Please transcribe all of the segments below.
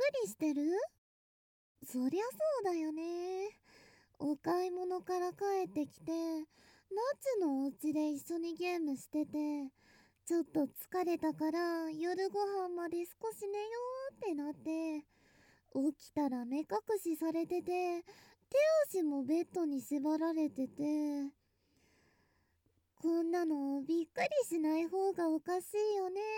りしてる？そりゃそうだよね。お買い物から帰ってきて、夏のお家で一緒にゲームしてて、ちょっと疲れたから夜ご飯まで少し寝ようってなって、起きたら目隠しされてて、手足もベッドに縛られてて、こんなのびっくりしない方がおかしいよね。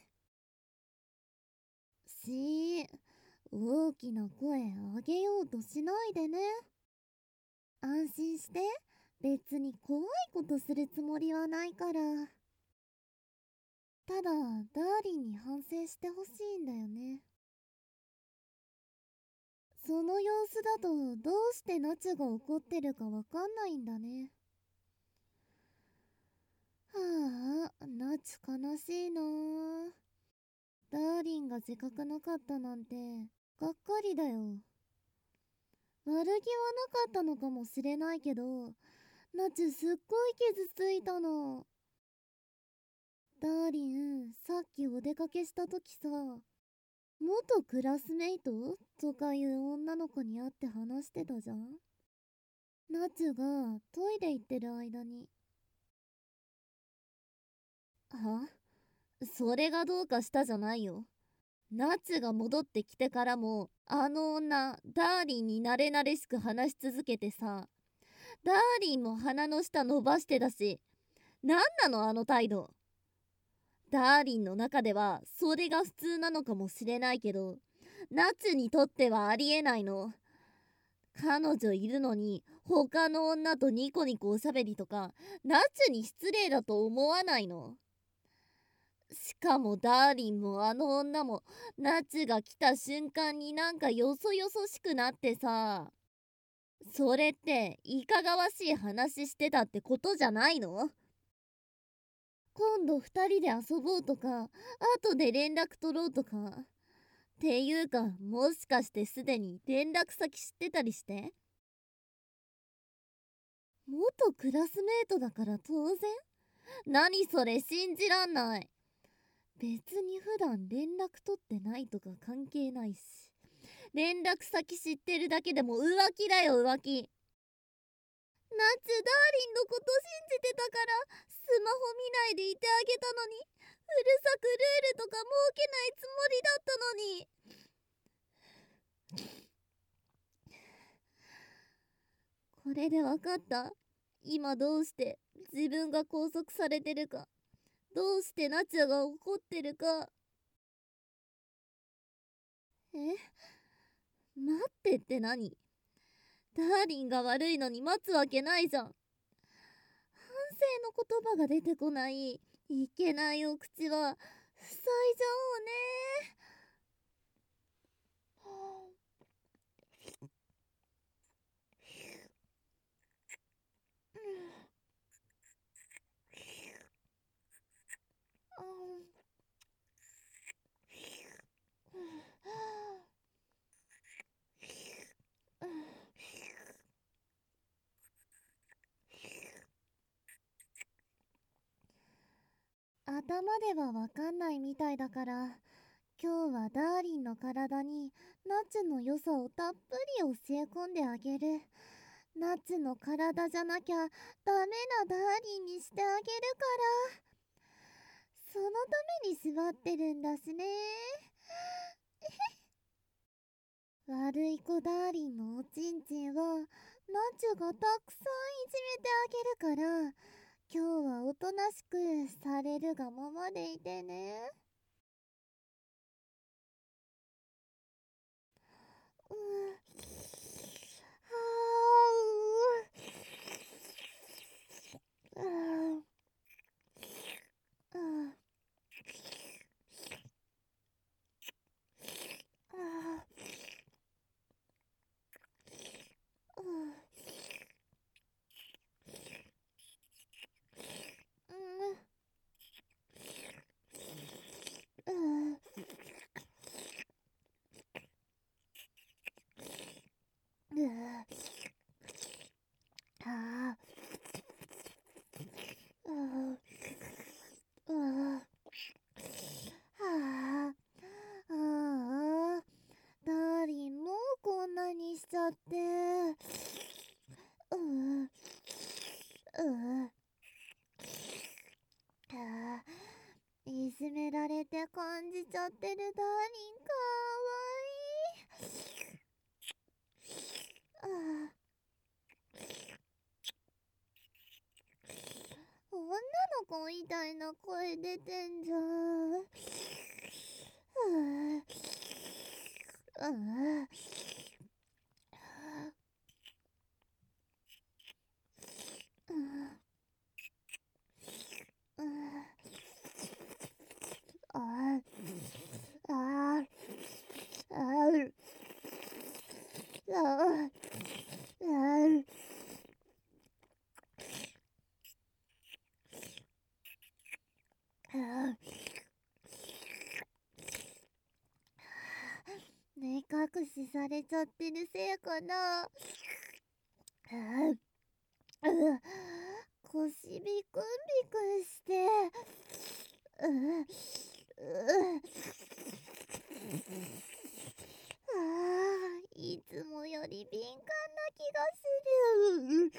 大きな声上げようとしないでね。安心して、別に怖いことするつもりはないから。ただ、ダーリンに反省してほしいんだよね。その様子だとどうしてナチュが怒ってるかわかんないんだね。はあ、ナチュ悲しいなあ。ダーリンが自覚なかったなんて、がっかりだよ。悪気はなかったのかもしれないけど、ナチュすっごい傷ついたの。ダーリン、さっきお出かけした時さ、元クラスメイトとかいう女の子に会って話してたじゃん。ナチュがトイレ行ってる間に。は？それがどうかしたじゃないよ。ナチュが戻ってきてからも、あの女、ダーリンに慣れ慣れしく話し続けてさ、ダーリンも鼻の下伸ばしてたし、なんなのあの態度。ダーリンの中ではそれが普通なのかもしれないけど、ナチュにとってはありえないの。彼女いるのに他の女とニコニコおしゃべりとか、ナチュに失礼だと思わないの？しかもダーリンもあの女もナチュが来た瞬間になんかよそよそしくなってさ、それっていかがわしい話してたってことじゃないの？今度二人で遊ぼうとか、後で連絡取ろうとか。っていうか、もしかしてすでに連絡先知ってたりして？元クラスメートだから当然？何それ信じらんない。別に普段連絡取ってないとか関係ないし、連絡先知ってるだけでも浮気だよ浮気。ナチュダーリンのこと信じてたからスマホ見ないでいてあげたのに、うるさくルールとか設けないつもりだったのに。これでわかった。今どうして自分が拘束されてるか、どうしてナチュが怒ってるか。え、待ってって何？ダーリンが悪いのに待つわけないじゃん。反省の言葉が出てこない、いけないお口は塞いじゃおうね。頭ではわかんないみたいだから、今日はダーリンの体にナチュの良さをたっぷり教え込んであげる。ナチュの体じゃなきゃダメなダーリンにしてあげるから。そのために縛ってるんだしね。悪い子ダーリンのおちんちんはナチュがたくさんいじめてあげるから、今日はおとなしくされるがままでいてね。うはうあああうんちゃってるダーリンかわいい。女の子みたいな声出てんじゃん。目隠しされちゃってるせいかな。腰ビクンビクンして、いつもより敏感な気がする。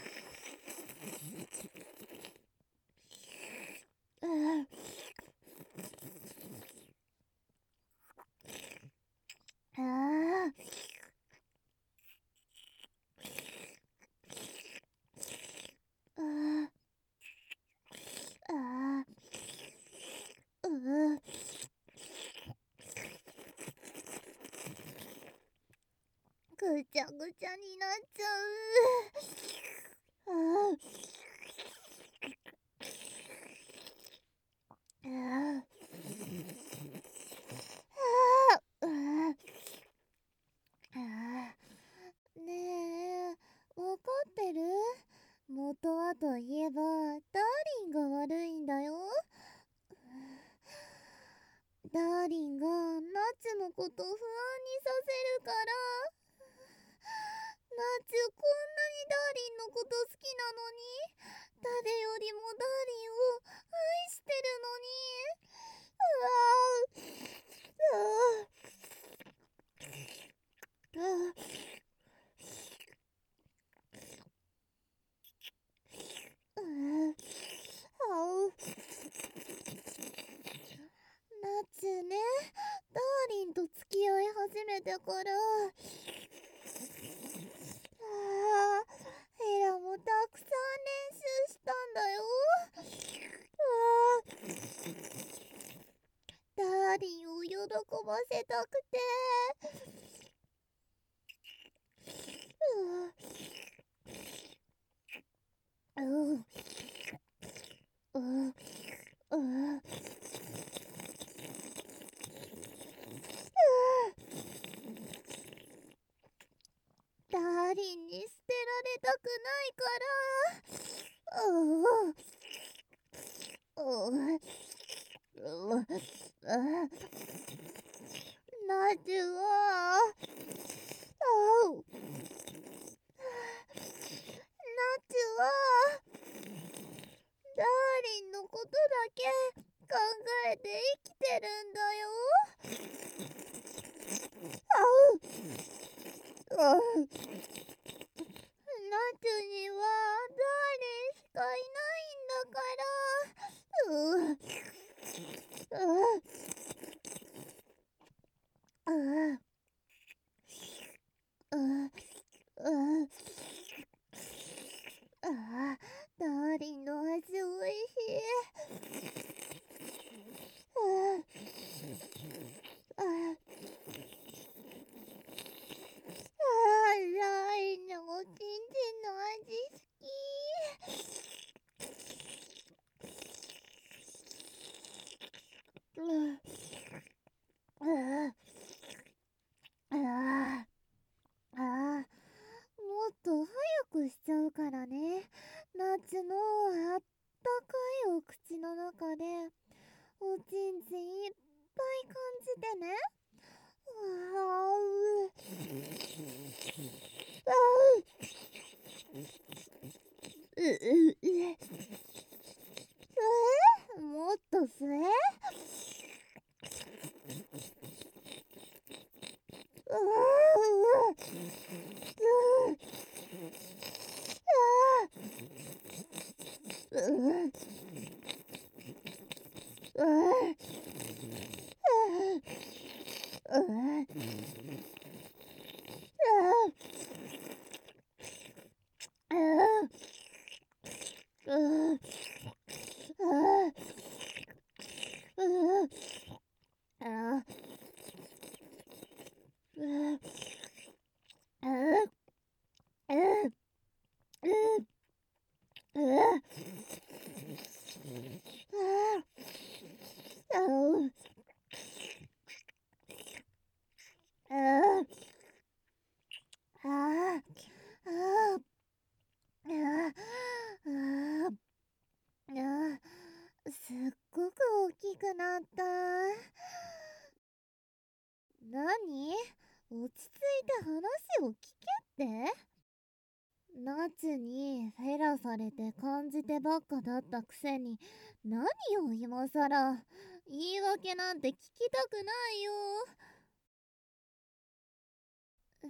ぐちゃぐちゃになっちゃう。ねえ、わかってる？元はといえばダーリンが悪いんだよ。ダーリンがナツのこと不安にさせるから。ナツこんなにダーリンのこと好きなのに、誰よりもダーリンを愛してるのに。ナツね、ダーリンと付き合い始めてからエラもたくさん練習したんだよ。ダーリンを喜ばせたくて。ダーリンに捨てられたくないからナジュはダーリンのことだけ考えて生きてるんだよ。ナツにはダーリンしかいないんだから。ダーリンの味おいしい。ダーリンのおちんちんの味好き。もっと早くしちゃうからね。夏のあったかいお口の中でおちんちんいっぱい感じてね。もっと吸え。 うーあーうーあーうーあーうーうーうーあーあーあーあーあーあーすっごく大きくなった。何？落ち着いて話を聞けって？夏にフェラされて感じてばっかだったくせに、何を今さら。言い訳なんて聞きたくないよ。え？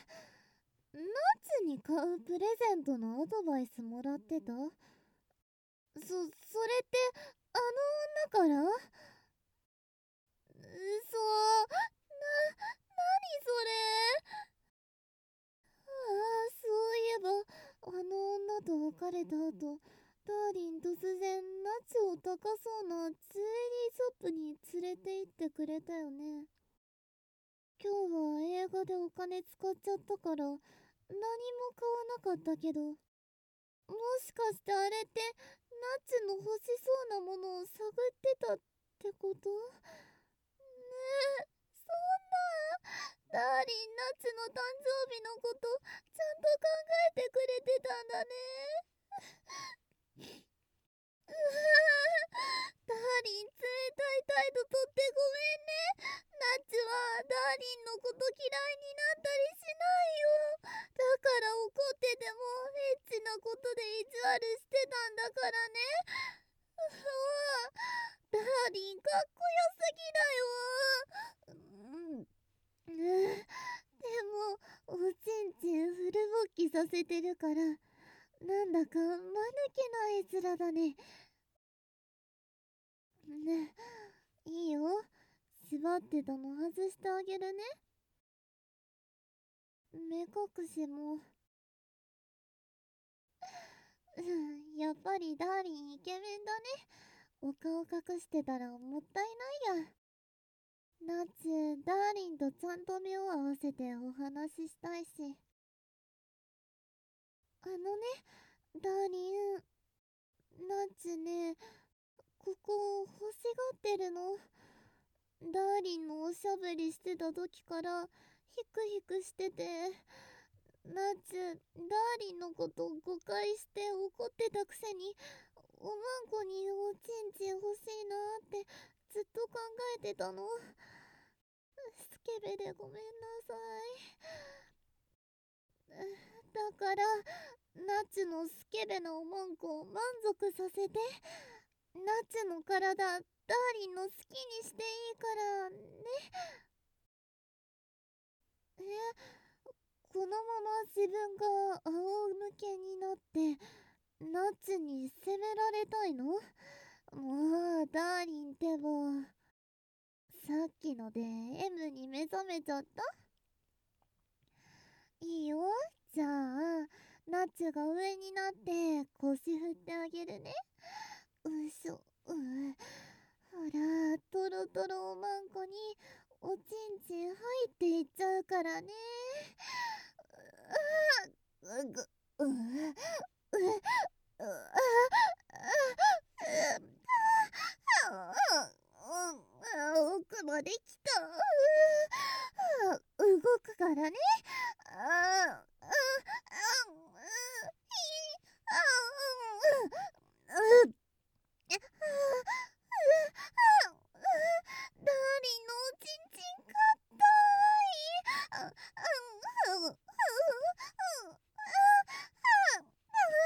夏に買うプレゼントのアドバイスもらってた？それって、あの女から？嘘。何それ。ああ、そういえば、あの女と別れた後、ダーリン突然、ナチを高そうなジュエリーショップに連れて行ってくれたよね。今日は映画でお金使っちゃったから、何も買わなかったけど、もしかしてあれって、ナチの欲しそうなものを探ってたってこと？ねえ、そんな。ダーリン、ナツの誕生日のこと、ちゃんと考えてくれてたんだね。うわダーリン、冷たい態度とってごめんね。ナツはダーリンのこと嫌いになったりしないよ。だから怒ってても、エッチなことで意地悪してたんだからね。うわダーリン、かっこよすぎだよ。でも、おちんちんフル勃起させてるから、なんだか間抜けな絵面だね。ね、いいよ。縛ってたの外してあげるね。目隠しも。やっぱりダーリンイケメンだね。お顔隠してたらもったいないや。ナツ、ダーリンとちゃんと目を合わせてお話ししたいし。あのね、ダーリン、ナツね、ここ欲しがってるの。ダーリンのおしゃべりしてた時からヒクヒクしてて、ナツ、ダーリンのこと誤解して怒ってたくせに、おまんこにおちんちん欲しいなってずっと考えてたの。スケベでごめんなさい。だから、ナツのスケベなおまんこを満足させて、ナツの体、ダーリンの好きにしていいからね。え、このまま自分が仰向けになってナツに責められたいの？もうダーリンってば、さっきので M に目覚めちゃった？いいよ。じゃあナツが上になって腰振ってあげるね。うしょ、ほら、トロトロおまんこにおちんちん入っていっちゃうからね。うぐ、う、う、奥まで来た。動くからね。ダーリンのおちんちんかったい。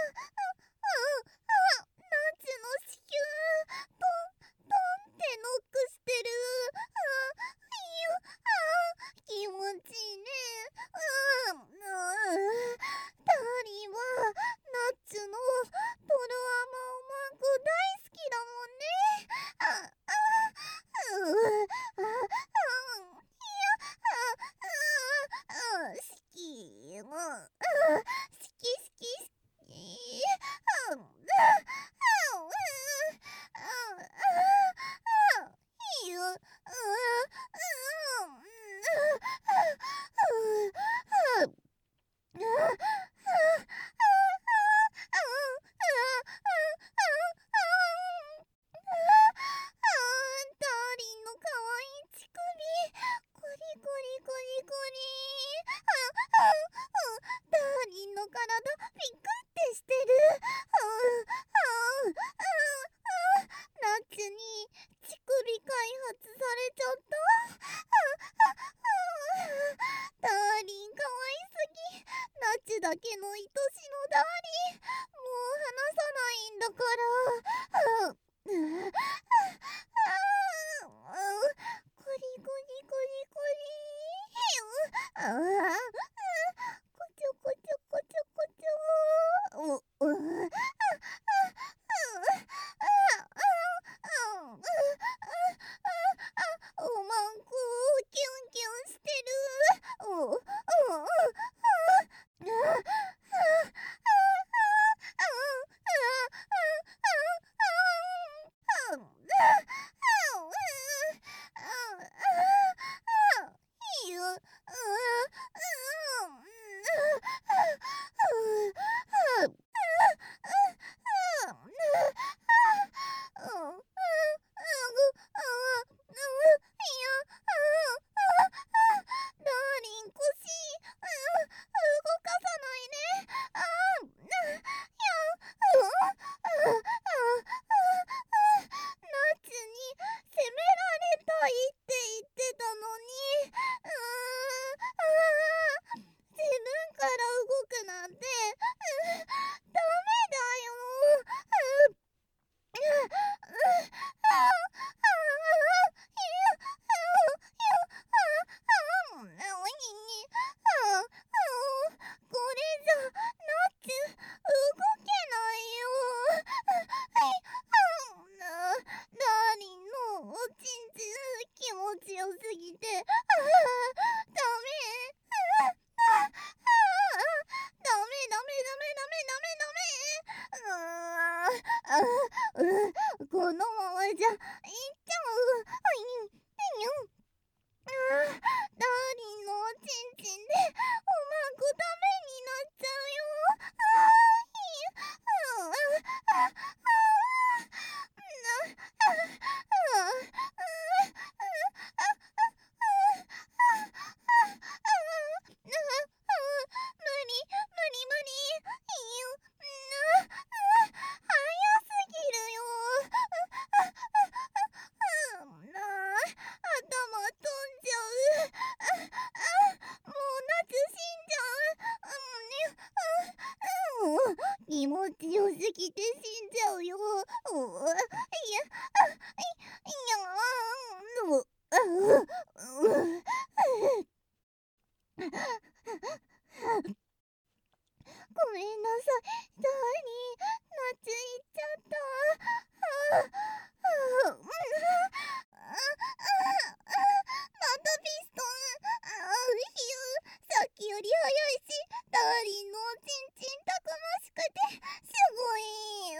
このままじゃいっちゃう。ダーリンのおちんちんでおまんこダメになっちゃうよ。気持ちよすぎて死んじゃうよ。ごめんなさい、ダーリン、夏行っちゃった。またピストン。さっきより早いし、ダーリンのおちんちんたくましくてすごい。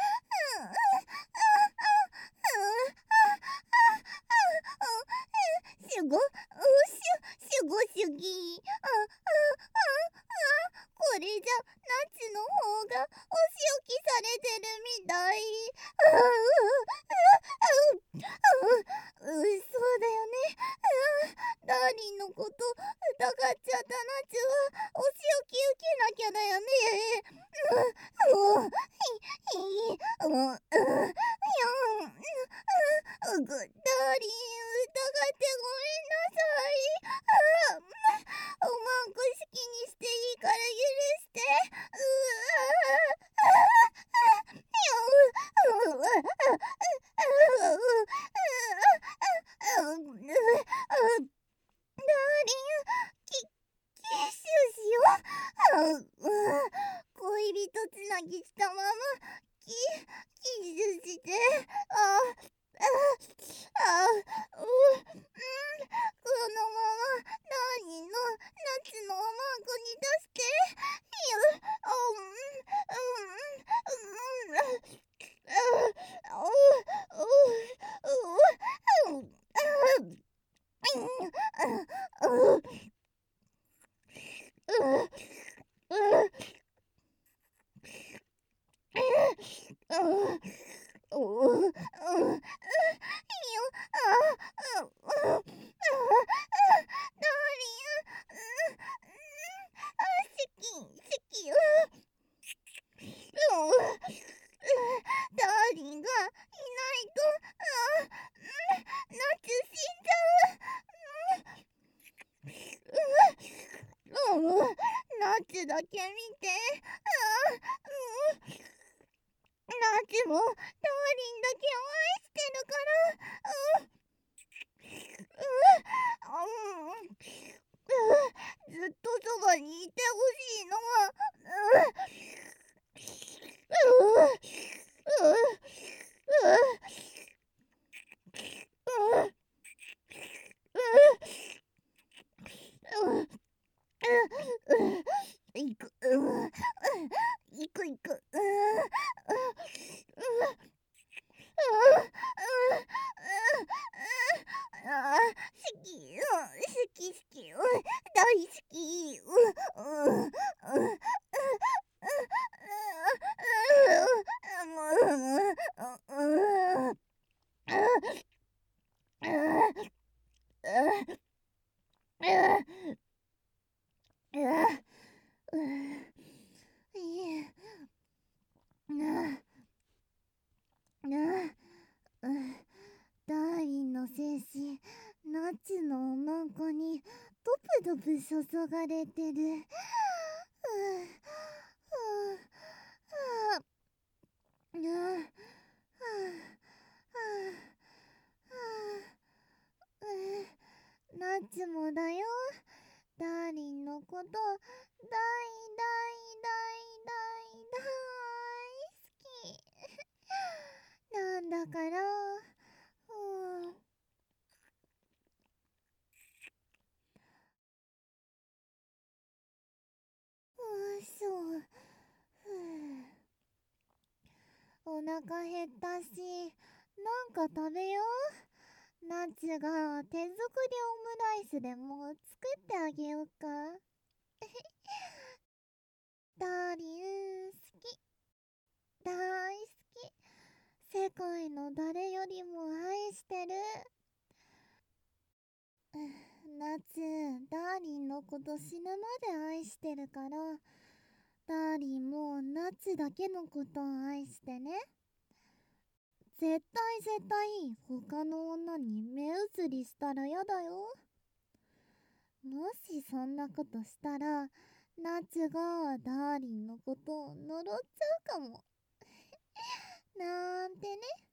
すごすぎ。これじゃ夏の方がお仕置きされてるみたい。そうだよね。ダーリンのこと疑っちゃった夏はお仕置き受けなきゃだよね。ダーリン疑ってごめんなさい。おまんこ好きにしていいから許して。ダーリン、キスしよう。恋人つなぎしたままキスして。このままダーリンの夏のおまんこに出して。ダーリンがいないと夏死んじゃう。夏だけ見て。夏もダーリンだけを愛してるから。ずっとそばにいてほしいのは。いく、いくいく。好き、好き、大好き。ダーリンの精子、ナチのおまんこにドプドプ注がれてる。ナチもだよ。ダーリンのこと大大好きなんだから。そう。 お腹減ったし、なんか食べよう。ナツが手作りオムライスでも作ってあげようか。ダーリン好き。大好き。世界の誰よりも愛してる。ナツ、ダーリンのこと死ぬまで愛してるから、ダーリンもナツだけのことを愛してね。絶対他の女に目移りしたらやだよ。もしそんなことしたら、ナツがダーリンのことを呪っちゃうかも。なんてね。